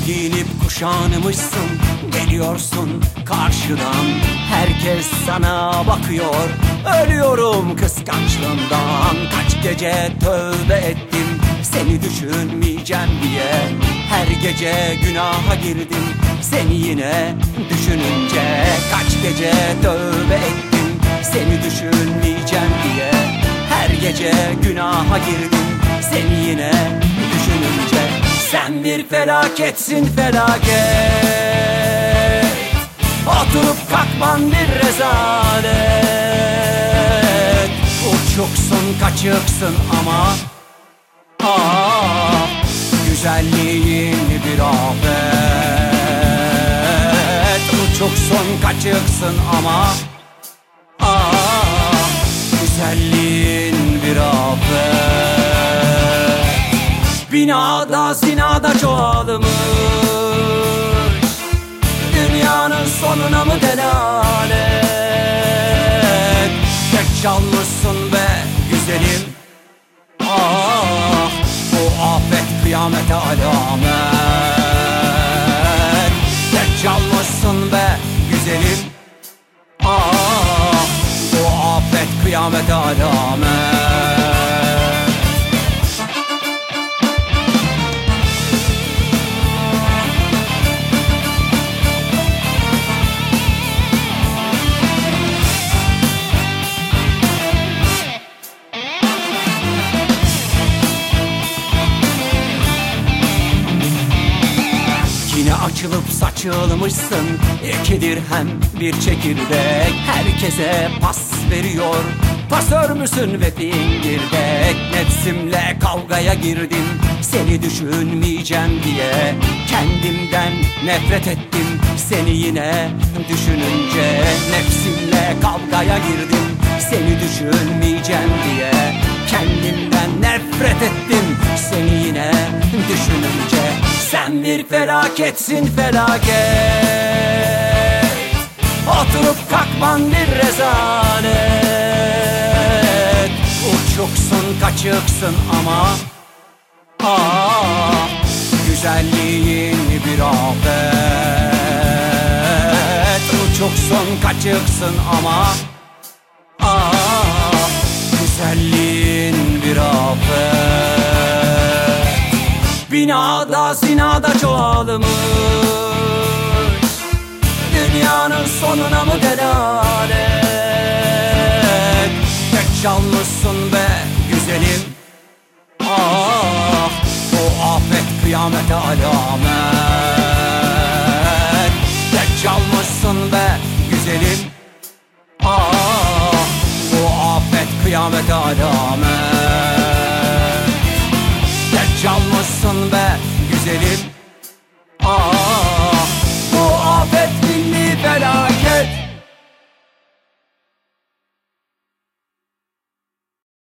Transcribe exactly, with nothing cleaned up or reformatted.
giyinip kuşanmışsın, geliyorsun karşıdan. Herkes sana bakıyor, ölüyorum kıskançlığından. Kaç gece tövbe ettim seni düşünmeyeceğim diye. Her gece günaha girdim seni yine düşününce. Kaç gece tövbe ettim seni düşünmeyeceğim diye. Her gece günaha girdim seni yine düşününce. Sen bir felaketsin felaket, oturup kalkman bir rezalet. Uçuksun kaçıksın ama ah, güzelliğin bir afet. Uçuksun kaçıksın ama ah, güzelliğin bir afet. Binada zinada çoğalmış, dünyanın sonuna mı delalet? Deccallısın be güzelim, ah, bu afet kıyamete alamet. Deccallısın be güzelim, ah, bu afet kıyamete alamet. Yine açılıp saçılmışsın, iki dirhem bir çekirdek. Herkese pas veriyor, pasör müsün ve fingirdek. Nefsimle kavgaya girdim seni düşünmeyeceğim diye. Kendimden nefret ettim seni yine düşününce. Nefsimle kavgaya girdim seni düşünmeyeceğim diye. Kendimden nefret ettim seni yine düşününce. Sen bir felaketsin felaket, oturup kalkman bir rezalet. Uçuksun kaçıksın ama ah, güzelliğin bir afet. Uçuksun kaçıksın ama ah, güzelliğin bir afet. Binada zinada çoğalmış, dünyanın sonuna mı delalet? Deccallısın be güzelim, ah, bu afet kıyamete alamet. Deccallısın be güzelim, ah, bu afet kıyamete alamet. Deccallısın be güzelim,